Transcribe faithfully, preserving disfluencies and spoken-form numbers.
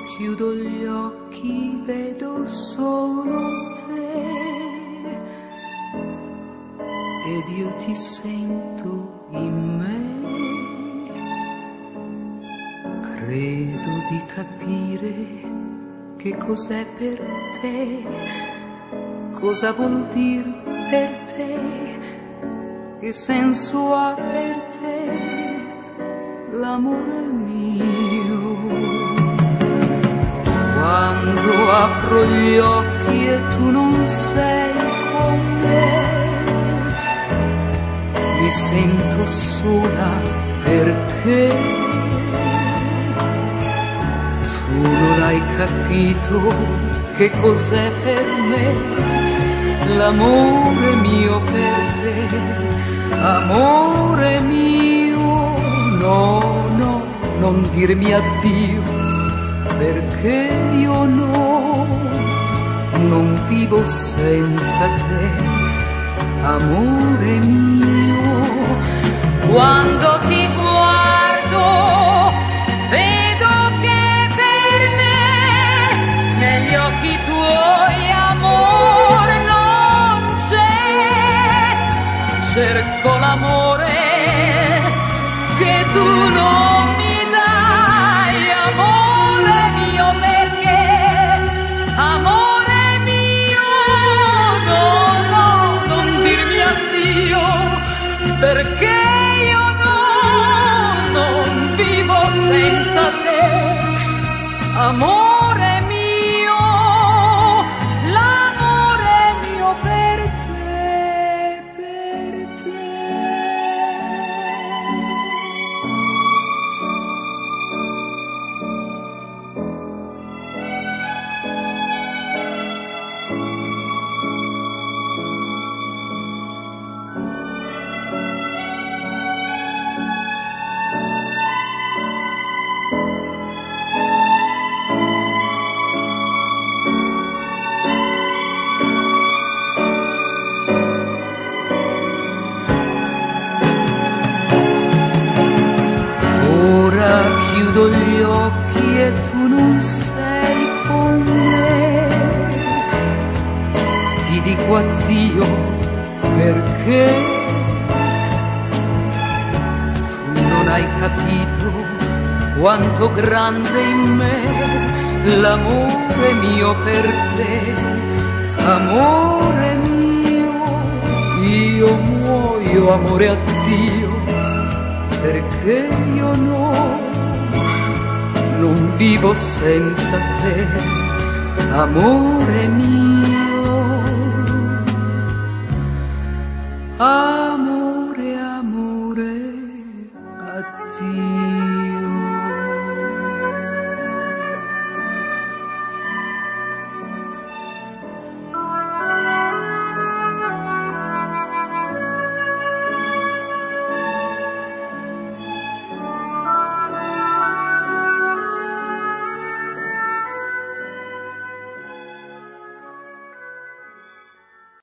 chiudo gli occhi, vedo solo te ed io ti sento in me. Credo di capire che cos'è per te, cosa vuol dire per te, che senso ha per te l'amore mio. Quando apro gli occhi e tu non sei con me, mi sento sola perché tu non hai capito che cos'è per me l'amore mio per te. Amore mio, no, no, non dirmi addio, perché io no, non vivo senza te. Amore mio, quando ti guardo vedo che per me negli occhi tuoi amore non c'è. Cerco l'amore che tu non mi dai, amore mio, perché amore mio, no, no, non dirmi addio, perché io no, non vivo senza te. Amore mio, l'amore mio per te, per te. Chiudo gli occhi e tu non sei con me, ti dico addio perché tu non hai capito quanto grande in me l'amore mio per te. Amore mio, io muoio, amore addio, perché io no, non vivo senza te. Amore mio, ah.